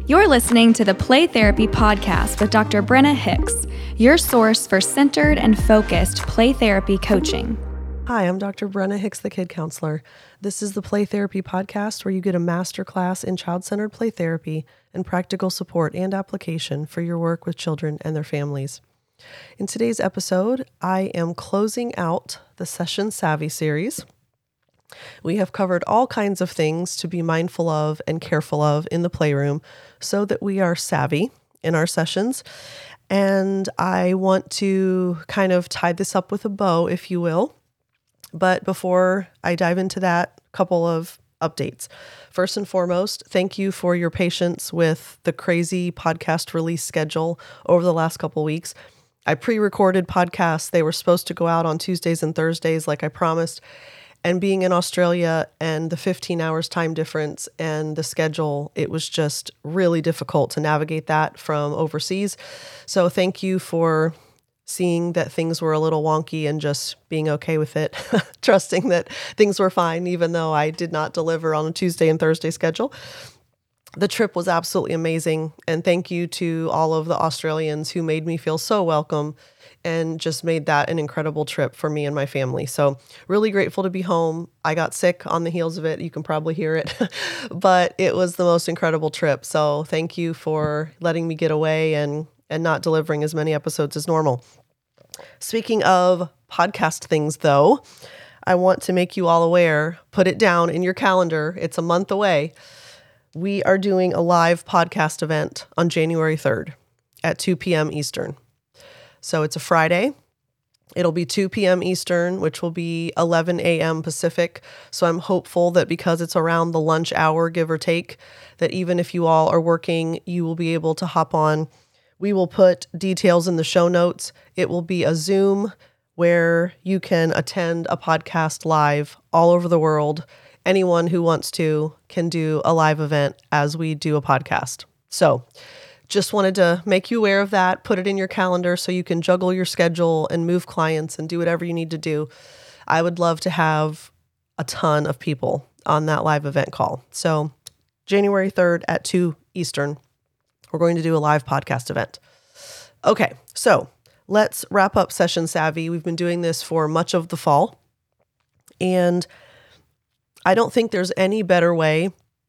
You're listening to the Play Therapy Podcast with Dr. Brenna Hicks, your source for centered and focused play therapy coaching. Hi, I'm Dr. Brenna Hicks, the Kid Counselor. This is the Play Therapy Podcast where you get a masterclass in child-centered play therapy and practical support and application for your work with children and their families. In today's episode, I am closing out the Session Savvy series. We have covered all kinds of things to be mindful of and careful of in the playroom so that we are savvy in our sessions. And I want to kind of tie this up with a bow, if you will. But before I dive into that, a couple of updates. First and foremost, thank you for your patience with the crazy podcast release schedule over the last couple weeks. I pre-recorded podcasts. They were supposed to go out on Tuesdays and Thursdays like I promised. And being in Australia and the 15 hours time difference and the schedule, it was just really difficult to navigate that from overseas. So thank you for seeing that things were a little wonky and just being okay with it, trusting that things were fine, even though I did not deliver on a Tuesday and Thursday schedule. The trip was absolutely amazing. And thank you to all of the Australians who made me feel so welcome and just made that an incredible trip for me and my family. So really grateful to be home. I got sick on the heels of it. You can probably hear it, but it was the most incredible trip. So thank you for letting me get away and not delivering as many episodes as normal. Speaking of podcast things though, I want to make you all aware, put it down in your calendar. It's a month away. We are doing a live podcast event on January 3rd at 2 p.m. Eastern. So it's a Friday. It'll be 2 p.m. Eastern, which will be 11 a.m. Pacific. So I'm hopeful that because it's around the lunch hour, give or take, that even if you all are working, you will be able to hop on. We will put details in the show notes. It will be a Zoom where you can attend a podcast live all over the world. Anyone who wants to can do a live event as we do a podcast. So just wanted to make you aware of that, put it in your calendar so you can juggle your schedule and move clients and do whatever you need to do. I would love to have a ton of people on that live event call. So January 3rd at 2 Eastern, we're going to do a live podcast event. Okay, so let's wrap up Session Savvy. We've been doing this for much of the fall, and I don't think there's any better way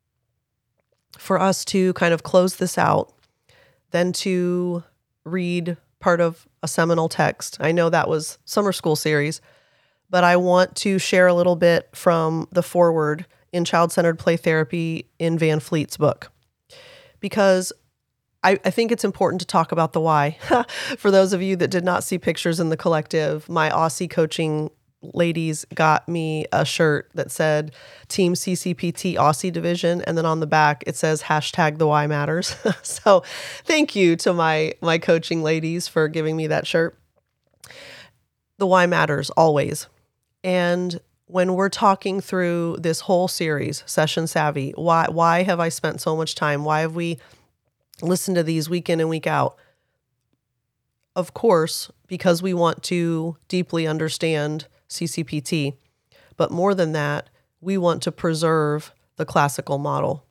for us to kind of close this out than to read part of a seminal text. I know that was summer school series, but I want to share a little bit from the foreword in Child-Centered Play Therapy in Van Fleet's book, because I think it's important to talk about the why. For those of you that did not see pictures in the collective, my Aussie coaching ladies got me a shirt that said Team CCPT Aussie Division, and then on the back it says hashtag the why matters. So thank you to my coaching ladies for giving me that shirt. The why matters always. And when we're talking through this whole series, Session Savvy, why have I spent so much time? Why have we listened to these week in and week out? Of course, because we want to deeply understand CCPT, but more than that, we want to preserve the classical model.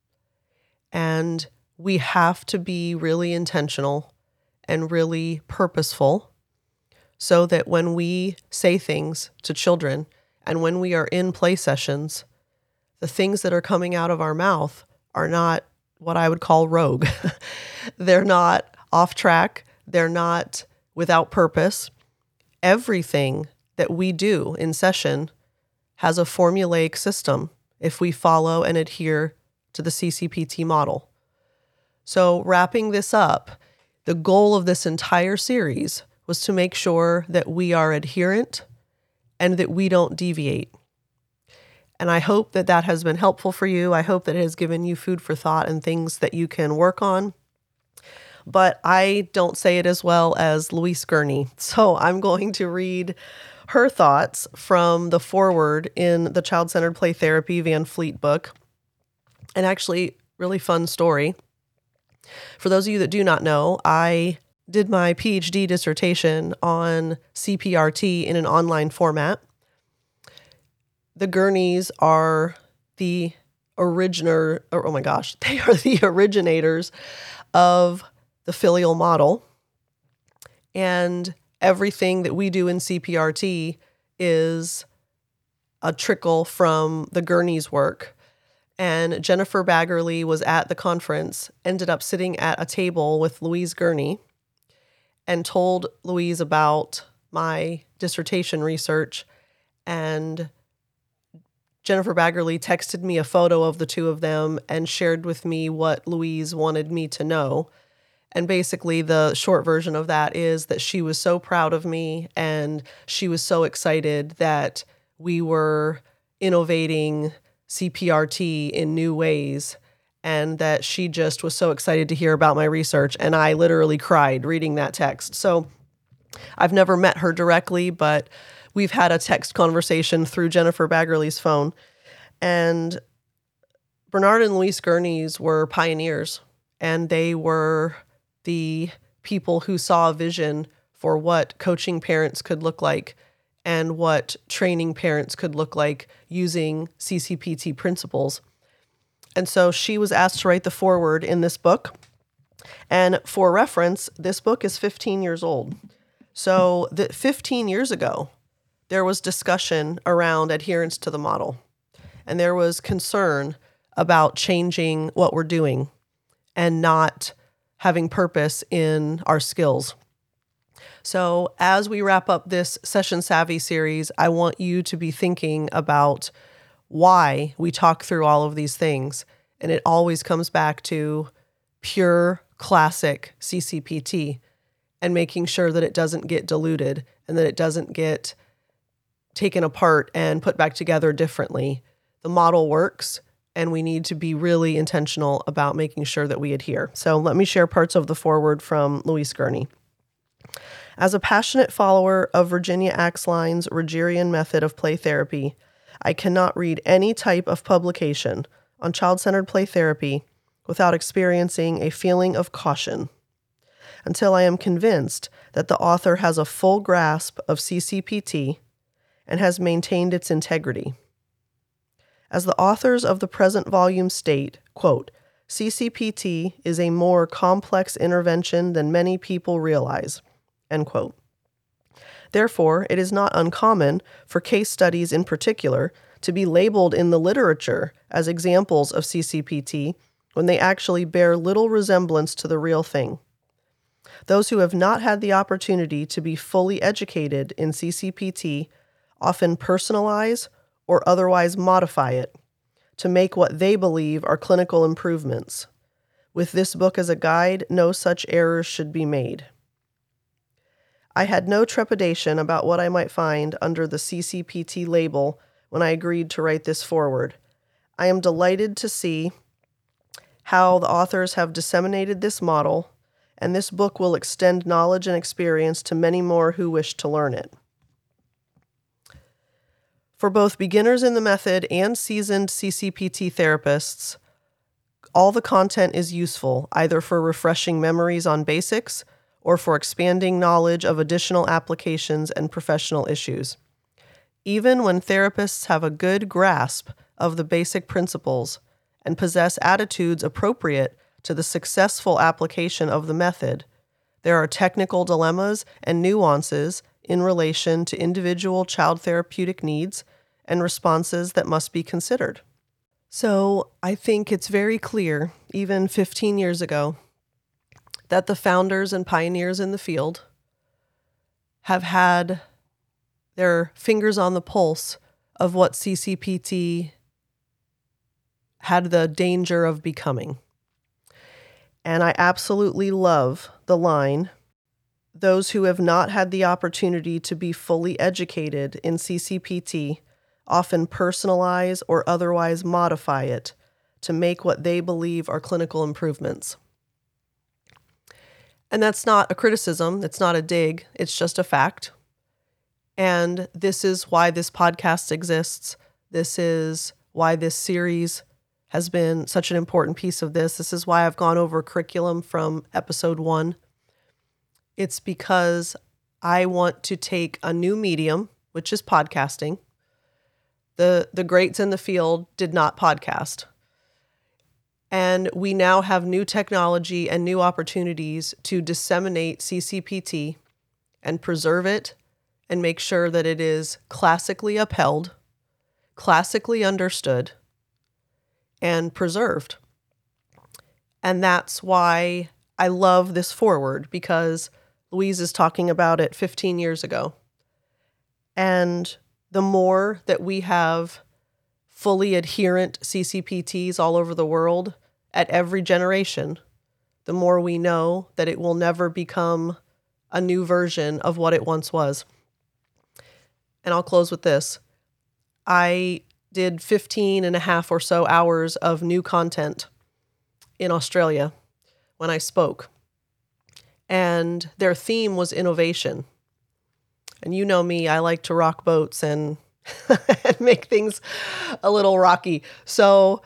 And we have to be really intentional and really purposeful so that when we say things to children and when we are in play sessions, the things that are coming out of our mouth are not what I would call rogue. They're not off track. They're not without purpose. Everything that we do in session has a formulaic system if we follow and adhere to the CCPT model. So wrapping this up, the goal of this entire series was to make sure that we are adherent and that we don't deviate. And I hope that that has been helpful for you. I hope that it has given you food for thought and things that you can work on. But I don't say it as well as Louise Gurney. So I'm going to read her thoughts from the foreword in the Child-Centered Play Therapy Van Fleet book. And actually, really fun story. For those of you that do not know, I did my PhD dissertation on CPRT in an online format. The Gurneys are the they are the originators of the filial model. And everything that we do in CPRT is a trickle from the Gurney's work. And Jennifer Baggerly was at the conference, ended up sitting at a table with Louise Gurney, and told Louise about my dissertation research. And Jennifer Baggerly texted me a photo of the two of them and shared with me what Louise wanted me to know. And basically the short version of that is that she was so proud of me and she was so excited that we were innovating CPRT in new ways, and that she just was so excited to hear about my research. And I literally cried reading that text. So I've never met her directly, but we've had a text conversation through Jennifer Baggerly's phone. And Bernard and Louise Gurney's were pioneers, and they were the people who saw a vision for what coaching parents could look like and what training parents could look like using CCPT principles. And so she was asked to write the foreword in this book. And for reference, this book is 15 years old. So 15 years ago, there was discussion around adherence to the model. And there was concern about changing what we're doing and not having purpose in our skills. So as we wrap up this Session Savvy series, I want you to be thinking about why we talk through all of these things. And it always comes back to pure classic CCPT and making sure that it doesn't get diluted and that it doesn't get taken apart and put back together differently. The model works, and we need to be really intentional about making sure that we adhere. So let me share parts of the foreword from Louise Gurney. As a passionate follower of Virginia Axline's Rogerian method of play therapy, I cannot read any type of publication on child-centered play therapy without experiencing a feeling of caution, until I am convinced that the author has a full grasp of CCPT and has maintained its integrity. As the authors of the present volume state, quote, CCPT is a more complex intervention than many people realize, end quote. Therefore, it is not uncommon for case studies in particular to be labeled in the literature as examples of CCPT when they actually bear little resemblance to the real thing. Those who have not had the opportunity to be fully educated in CCPT often personalize or otherwise modify it to make what they believe are clinical improvements. With this book as a guide, no such errors should be made. I had no trepidation about what I might find under the CCPT label when I agreed to write this foreword. I am delighted to see how the authors have disseminated this model, and this book will extend knowledge and experience to many more who wish to learn it. For both beginners in the method and seasoned CCPT therapists, all the content is useful, either for refreshing memories on basics or for expanding knowledge of additional applications and professional issues. Even when therapists have a good grasp of the basic principles and possess attitudes appropriate to the successful application of the method, there are technical dilemmas and nuances in relation to individual child therapeutic needs and responses that must be considered. So I think it's very clear, even 15 years ago, that the founders and pioneers in the field have had their fingers on the pulse of what CCPT had the danger of becoming. And I absolutely love the line, those who have not had the opportunity to be fully educated in CCPT often personalize or otherwise modify it to make what they believe are clinical improvements. And that's not a criticism, it's not a dig, it's just a fact. And this is why this podcast exists. This is why this series has been such an important piece of this. This is why I've gone over curriculum from episode 1. It's because I want to take a new medium, which is podcasting. The greats in the field did not podcast. And we now have new technology and new opportunities to disseminate CCPT and preserve it and make sure that it is classically upheld, classically understood, and preserved. And that's why I love this foreword, because Louise is talking about it 15 years ago. And the more that we have fully adherent CCPTs all over the world at every generation, the more we know that it will never become a new version of what it once was. And I'll close with this. I did 15 and a half or so hours of new content in Australia when I spoke. And their theme was innovation. And you know me, I like to rock boats and and make things a little rocky. So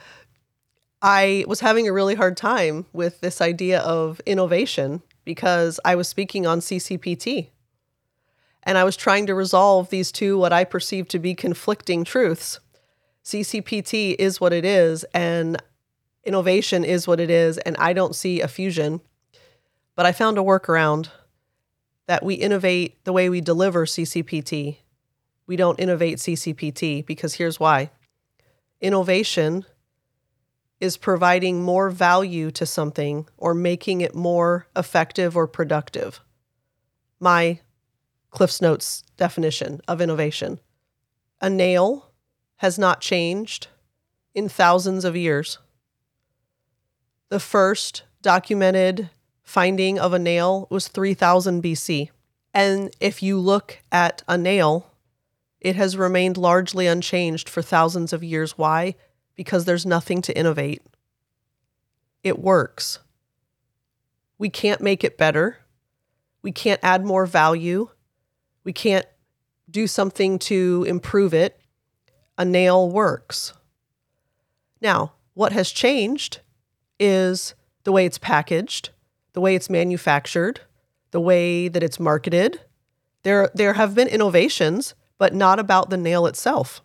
I was having a really hard time with this idea of innovation because I was speaking on CCPT. And I was trying to resolve these two, what I perceive to be conflicting truths. CCPT is what it is, and innovation is what it is, and I don't see a fusion. But I found a workaround that we innovate the way we deliver CCPT. We don't innovate CCPT, because here's why. Innovation is providing more value to something or making it more effective or productive. My CliffsNotes definition of innovation. A nail has not changed in thousands of years. The first documented finding of a nail was 3000 BC. And if you look at a nail, it has remained largely unchanged for thousands of years. Why? Because there's nothing to innovate. It works. We can't make it better. We can't add more value. We can't do something to improve it. A nail works. Now, what has changed is the way it's packaged, the way it's manufactured, the way that it's marketed. There have been innovations, but not about the nail itself.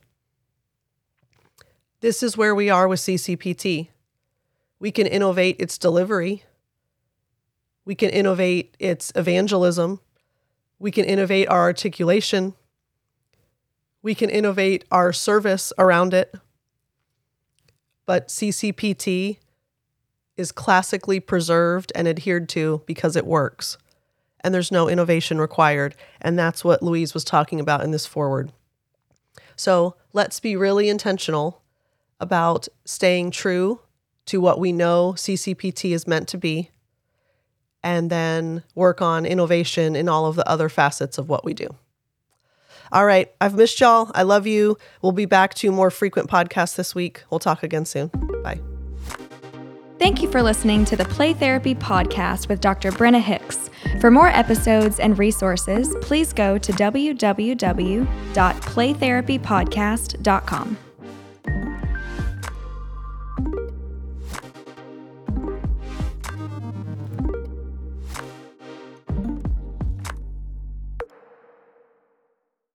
This is where we are with CCPT. We can innovate its delivery. We can innovate its evangelism. We can innovate our articulation. We can innovate our service around it. But CCPT is classically preserved and adhered to because it works. And there's no innovation required. And that's what Louise was talking about in this foreword. So let's be really intentional about staying true to what we know CCPT is meant to be, and then work on innovation in all of the other facets of what we do. All right, I've missed y'all. I love you. We'll be back to more frequent podcasts this week. We'll talk again soon. Bye. Thank you for listening to the Play Therapy Podcast with Dr. Brenna Hicks. For more episodes and resources, please go to www.playtherapypodcast.com.